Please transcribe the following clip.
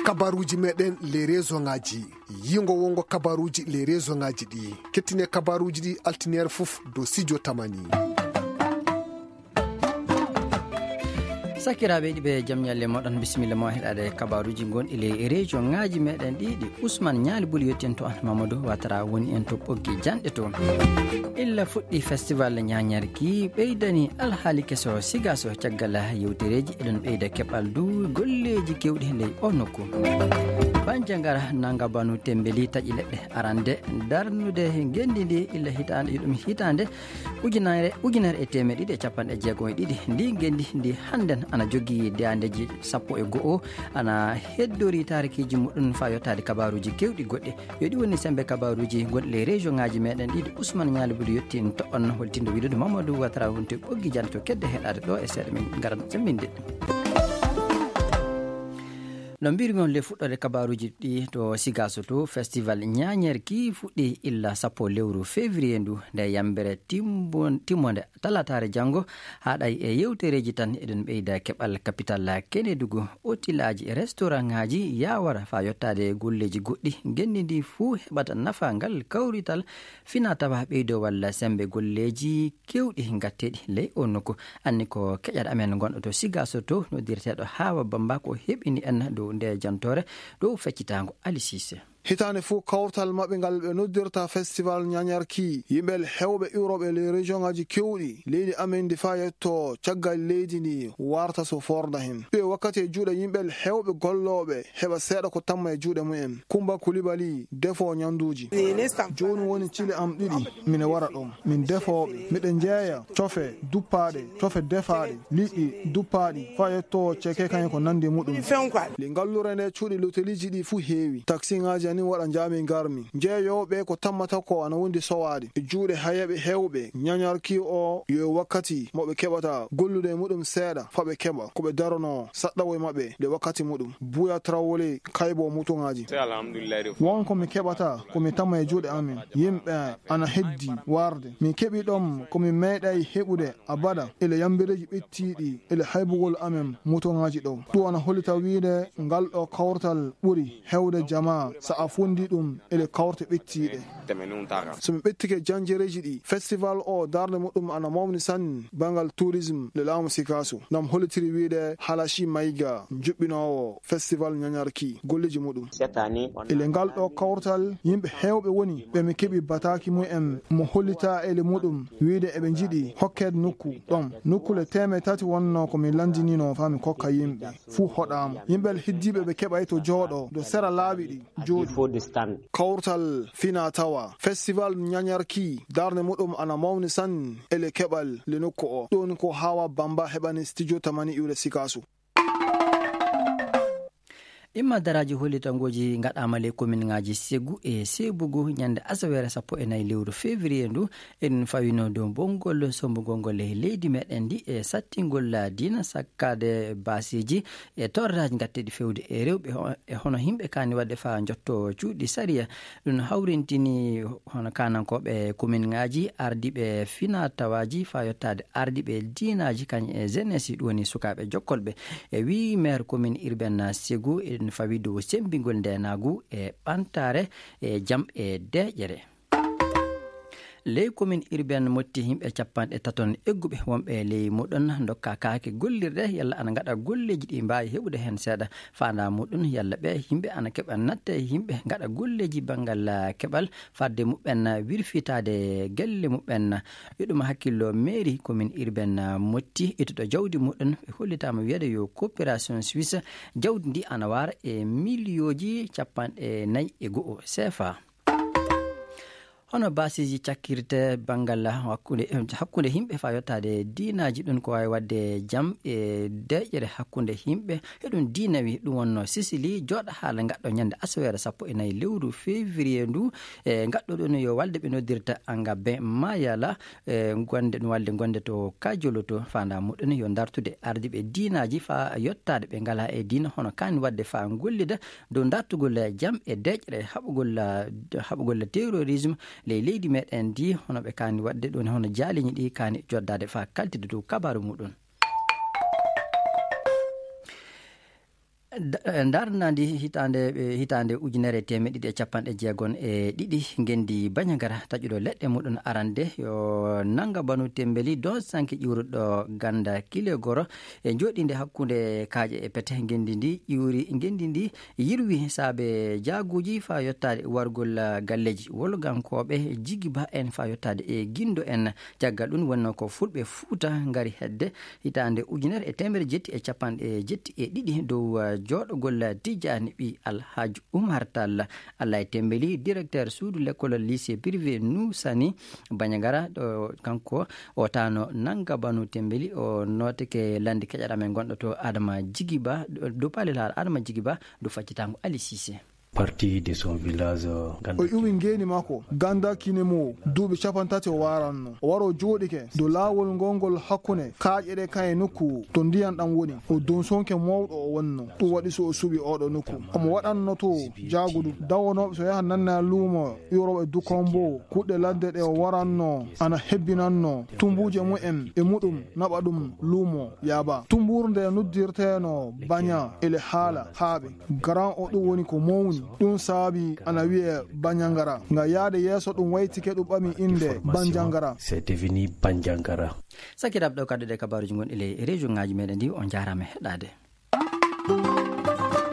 kabaruji meɗen les réseau ngaji yingo wongo kabaruji les réseau ngaji ɗi kettine kabaruji ɗi altiniére fof do studio tamani. sakiraɓe ɗiɓe jaam ñalle moɗon bisimilla mo heɗade kabaruji gonɗi le région ngaji meɗen ɗiɗi ousmane ñaali buli yettien to an mamadou watara woni en to ɓoggi janɗe to illa fuɗɗi festival ñañarki ɓeydani alhaali keso sigaso caggal yewtereji eɗen ɓeyda keɓal du golleji kewɗi ley o nokku banjangara nangabanu tembeli taƴi leɗɗe arande darnude gendidi illa hitande ɗum hitande ujunere e temeɗe ɗiɗi e capanɗe jeegom e ɗiɗi ndi gendi ndi hannden ana jogui deyandeji 11 ana heddori tarikiji muɗum fa yottade kabaruji kewɗi goɗɗe yoɗi woni sembe kabaruji goɗɗe région ngaji meɗen ɗiɗi ousmane ñalibudi yettin to on holtinde widude mamadou watara wonte ɓoggi jante to kedde heɗade ɗo e seeɗa min garan jamminde no mbirgon le fuɗɗode kabaruji ɗi to sigaso to festival ñañerki fuɗɗi illa 10 lewru février ndu nde yambere timmode talatare janggo haɗay e yewtereji tan eɗen ɓeyda keɓal capital kenedugu hôtelaji e restaurant ngaji yawara fa yottade golleji goɗɗi gendidi fuu heɓata nafangal kawrital fina tawa ɓeydo walla sembe golleji kewɗi gatteɗi ley o nokku anni ko keƴat amen gonɗo to sigaso to no dirteɗo hawa bamba ko heɓini en dow nde jantore dow feccitango Ali Cissé. hitande fuu kawtal maɓɓe ngal ɓe noddirta festival ñañarki yimɓe hewɓe europe les région ngaji kewɗi leydi amen ndi fa yetto caggal leydi ndi warta so forda hen ɓe wakkati e juuɗe yimɓe hewɓe golloɓe heɓa seeɗa ko tamma e juuɗe mumen Kumba Kulibali defo ñanduji joni woni cili am ɗiɗi mine wara ɗum min defoɓe miɗen jeeya cofe duppaɗe cofe defaɗe liɗɗi duppaɗi fa yetto ceke kañum ko nandi muɗum li ngallure nde cuuɗi loteliji ɗi fuu heewi taxi ngaji ni waɗa jaami garmi jeeyoɓe ko tammata ko ana wondi sowade e juuɗe hayeɓe hewɓe ñañarki o yo wakkati moɓe keɓata gollude muɗum seeɗa fa ɓe keɓa koɓe darono saɗɗawo e maɓɓe nde wakkati muɗum Buya Traoré kaybo mutuŋaji wonko mi keɓata komi tamma e juuɗe amin yimɓe ana heddi warde min keɓi ɗom komi meeɗay heɓude abada ele yambireji ɓettiɗi ele haybugol amen mutuŋaji ɗo ɗum ana hollita wiide ngal ɗo kawrtal ɓuri hewde jama a fundi ɗum ele kawrte ɓettiɗe somi ɓettike janjereji ɗi festival o darde muɗum ana mawni sanni bangal tourisme le laamu sikaso nam hollitiri wiide Halashi Maiga juɓɓinowo festival ñañarki golleji muɗum ele ngal ɗo kawrtal yimɓe hewɓe woni ɓe mi keɓi bataki mumen mo hollita ele muɗum wiide eɓe jiɗi hokkede nokku ɗon nokkule 300 wonno komi landinino fami kokka yimɓe fuu hoɗama yimɓe heddiɓe ɓe keɓay to jooɗo do sera laaɓi ɗi jooɗi kawrtal fina tawa festival ñañarki darde muɗum ana mawni sanni ele keɓal le nokku o ɗon ko Hawa Bamba heɓani studio tamani iwre sikasu imma daraji hollitangoji gaɗama le commune ngaji Ségou e Sébougou ñande asawere 14 lewru février ndu en fawino dow bongol sombugol e leydi meɗen ndi e sattingol dina sakkade basiji e torraji gatteɗi fewde e rewɓe e hono himɓe kani wadde fa jotto cuuɗi saria ɗum hawrintini hono kanankoɓe commune ngaji ardiɓe fina tawaji fa yottade ardiɓe dinaji kañ e jeunesse ɗum woni sukaɓe jokkolɓe e wi maire commune urbaine Ségou fawi dow sembingol ndenagu e ɓantare e jaam e deƴere ley commune urbaine motti himɓe 30 egguɓe wonɓe ley muɗon dokka kaake gollirde yalla ana gaɗa golleji ɗi mbawi heɓude hen seeɗa fanda muɗum yalla ɓe yimɓe ana keɓa natta yimɓe gaɗa golleji banggal keɓal fadde muɓen wirfitade gelle muɓen yoɗuma hakkillo mairie commune urbaine motti ittuɗo jawdi muɗum e hollitama wiyede yo coopération suisse jawdi ndi ana wara e millioji 41 CFA hono basiji cakkirte bangal hakkunde himɓe fa yottade dinaji ɗum ko wawi wadde jaam e deƴƴere hakkunde himɓe heɗum dinawi ɗum wonno Sicily joɗa haala gaɗɗo ñande asawere 14 lewru février ndu e gaɗɗo ɗon yo walde ɓe noddirta Angabe Mayala gonde ɗum walde gonde to Kajolo to fanda muɗum yo dartude ardiɓe dinaji fa yottade ɓe ngala e dina hono kani wadde fa gollida dow dartugol jaam e deƴƴere haɓugol terrorisme ley leydi meɗen ndi hono ɓe kani wadde ɗum hono jaaliñi ɗi kani joddade fa kaltide dow kabaru muɗum darnadi hitande ujunere temedde capanɗe jeegon e ɗiɗi gendi Bandiagara taƴuɗo leɗɗe muɗum arande yo nanga banu tembeli don sanki ƴuruɗo ganda kile goro e joɗinde hakkude kaaƴe e pete gendi ndi yirwi saabe jaaguji fa yottade wargol galleji wolgankoɓe jigiba en fa yottade e guindo en caggal ɗum wonno ko fulɓe Fuuta ngari hedde hitande ujunere e temedde jetti e capanɗe jetti e ɗiɗi dow joɗogol Tijani ɓi Alhaji Oumar Tall Allah e tembeli directeur suudu l'école lycée privé Nusani Bandiagara ɗo kanko o tano nanga banu tembeli o noteke landi keƴaɗamen gonɗo to Adama Djigiba do palel Adama Djigiba do faccitango Ali Cissé partie de son village o iwi ngeni mako ganda kinemo duuɓi capantati o waranno o waro joɗike do lawol ngongol hakkune kaaƴeɗe kaye nokku to ndiyan ɗam woni o don sonke mawɗo o wonno ɗum waɗi so o suɓi oɗo nokku omo waɗanno to jagudu dawonoɓe so yaha nanna luumo yoroɓe dukombo kuɗɗe ladde ɗe o waranno ana hebbinanno tumbuje mu'en e muɗum naɓa ɗum luumo yaaba tumburu nde noddirteno baña ele haala haaɓe garan o ɗum woni ko mawni ɗum saabi ana wiye Bandiagara nga yaade yeeso ɗum waytike ɗum ɓami inde Bandiagara c'est devenu Bandiagara sakiraɓe ɗo kaddude kabaruji gonɗi le région ngaji meɗen ndi on jarama heɗade